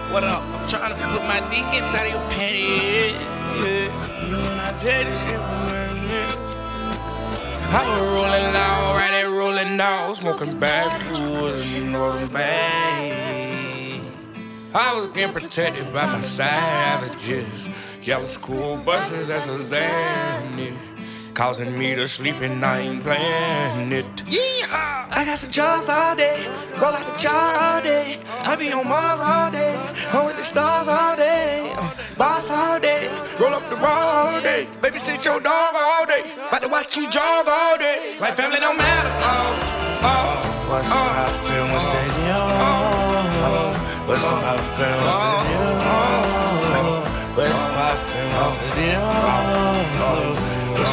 What up? I'm trying to put my dick inside of your panties. Yeah. You when I tell this shit from I was rolling out, right there rolling out, smoking backwoods, you know them bad. I was getting protected by my savages. Yellow school buses, that's a Xanny. Causing me to sleep and I ain't playing it. Yeah, I got some jobs all day, roll out the jar all day. I be on Mars all day, I'm with the stars all day. Boss all day, roll up the ball all day. Babysit your dog all day, about to watch you jog all day. Like family don't matter. What's poppin', what's the deal? What's poppin', what's the deal? What's poppin', what's the deal?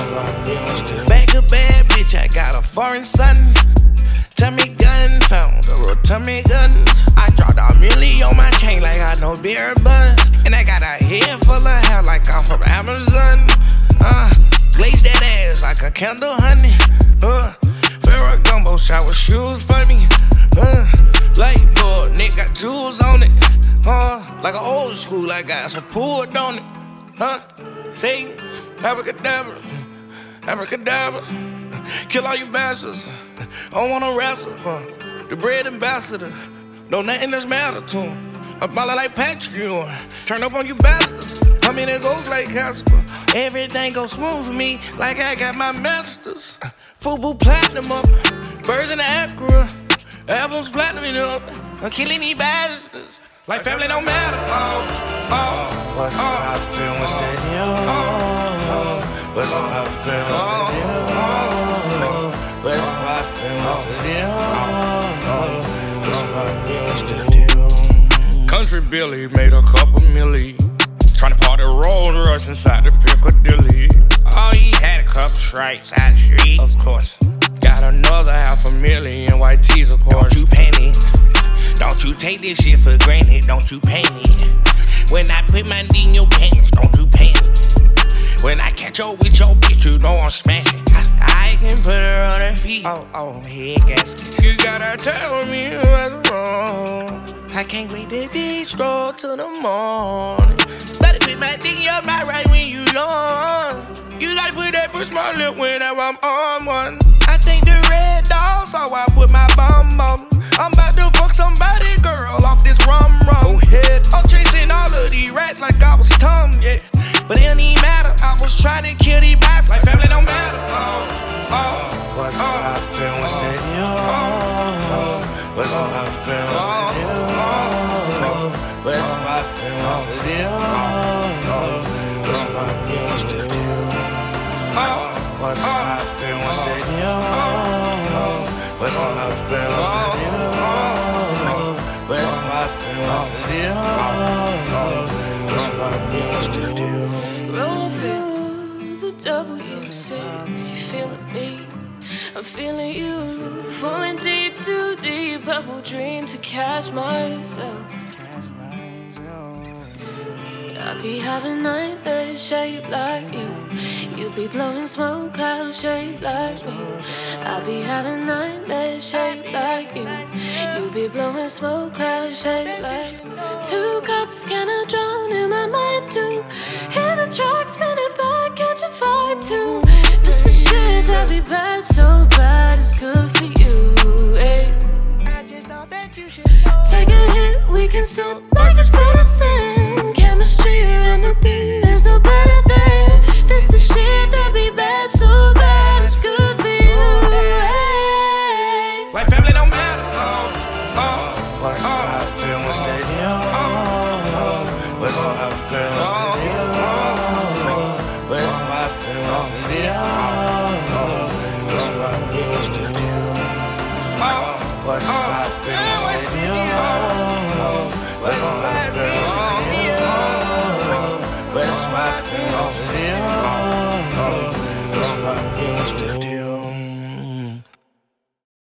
Back a bad bitch, I got a foreign son. Tummy gun, found a real tummy guns. I dropped a milli on my chain like I know beer buns. And I got a head full of hair like I'm from Amazon. Glaze that ass like a candle, honey. Ferragamo shower shoes for me. Light bulb, Nick got jewels on it. Like an old school, I got some pool on it. Say, abracadabra, abracadabra. Kill all you bastards. I don't wanna wrestle. The bread ambassador. Know nothing that's matter to him. I'm ballin' like Patrick, you turn up on you bastards. I mean, it goes like Casper. Everything goes smooth for me, like I got my masters. Fubu platinum up, birds in the Acura. Albums platinum up, I'm killing these bastards. Like family don't matter. What's poppin', what's the deal? What's poppin', what's the deal? What's poppin', what's the deal? What's poppin', what's the deal? Country Billy made a couple milli, tryna party Rolls Royce inside the Piccadilly. Oh, he had a couple stripes out the street, of course. Got another $500,000 white tees, of course. Don't you panic. Don't you take this shit for granted. Don't you panic. When I put my D in your pants, don't you panic. When I catch up with your bitch, you know I'm smashing. I can put her on her feet. Oh, head gasket. You gotta tell me what's wrong. I can't wait to de-stroll till the morning. Better put my dick in your mouth right when you yawn. You gotta put that push my lip whenever I'm on one. I think the red dog saw I put my bum on. I'm about to fuck somebody, girl, off this rum. Go ahead. I'm chasing all of these rats like I was Tom, yeah. But it don't even matter, I was trying to kill these bastards. Like family don't matter. What's poppin', what's the deal? What's poppin', what's the deal? What's poppin', what's the deal? What's poppin', what's the deal? What's poppin', what's the deal? What's poppin', what's the deal? What's poppin', what's the deal? What's poppin', what's the deal? Rolling through the W6, you feeling me? I'm feeling you. Falling deep, too deep, bubble dream to catch myself. I be having nightmares shaped like you. You be blowing smoke clouds shaped like me. I be having nightmares shaped like you. You be blowing smoke clouds shaped like me. 2 cups can I drown in my mind too. Hear the track spinning back, catch a vibe too. This the shit that be bad, so bad it's good for you. Ay. Take a hit, we can sip like it's medicine. Chemistry, remedy, there's no better than. This the shit that be bad, so bad it's good for you. Ay. Like family don't matter. What's poppin', what's the deal? What's poppin', what's the deal? What's poppin', what's the deal?